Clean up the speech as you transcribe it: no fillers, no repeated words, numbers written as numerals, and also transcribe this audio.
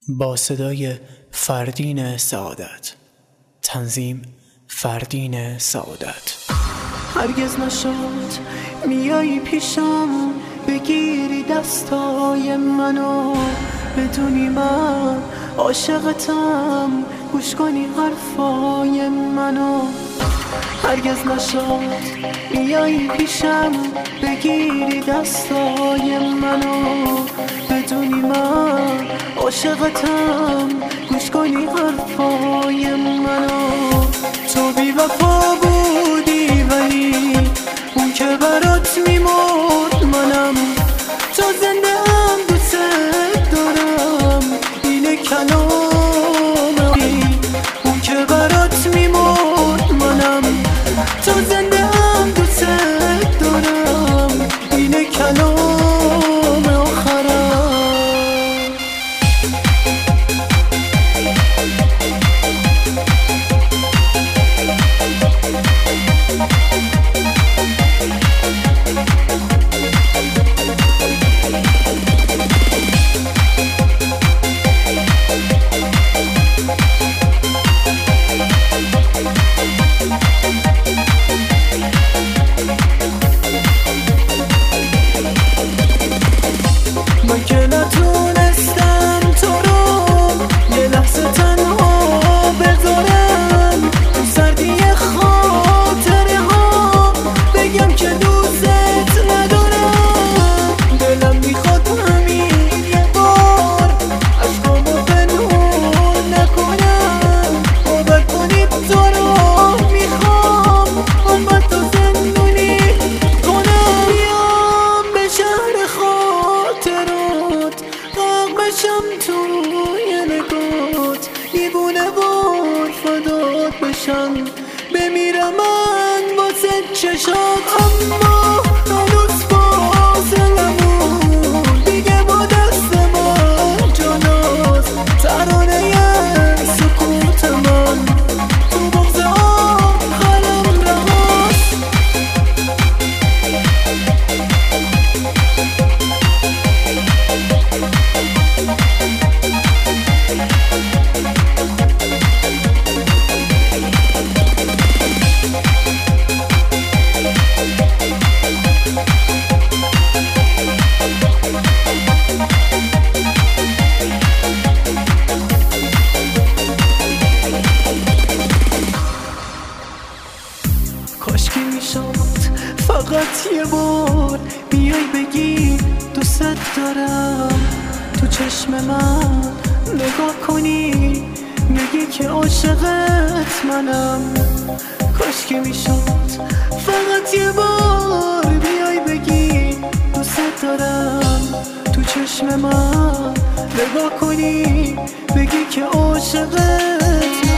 با صدای فردین سعادت. تنظیم فردین سعادت. هرگز نشد میایی پیشم بگیری دستای منو، بدونی من عاشقتم، گوش کنی حرفای منو. هرگز نشد میایی پیشم بگیری دستای منو، بدونی من عاشقتم، گوش کنی حرفای منو. تو بی وفا بودی ولی اون که برات میمرد منم، تو زنده هم دوست دارم، اینه کلام اون که برات میمرد منم، تو زنده هم دوست دارم، اینه کلام آخرم. من که نتونستم تو رو یه لحظه تنها بذارم، تو سردی خاطره ها بگم که دوست ندارم. دلم میخواد همین یه بار عشقامو پنهون نکنم، باور کنید تو رو میخوام عمر تو زندونی کنم. بیام به شهر خاطرات غرق بشم توی نگات، دیوونه وار فدات بشم، بمیرم من واسه چشات. اما هنوز فاصلمون دیگه با دست من جداست، ترانه سکوت من تو بغض آخرم رهاست. کاشکی میشد فقط یه بار بیای بگی دوست دارم، تو چشم من نگاه کنی بگی که عاشقت منم. کاشکی میشد فقط یه بار بیای بگی دوست دارم، تو چشم من نگاه کنی بگی که عاشقت منم.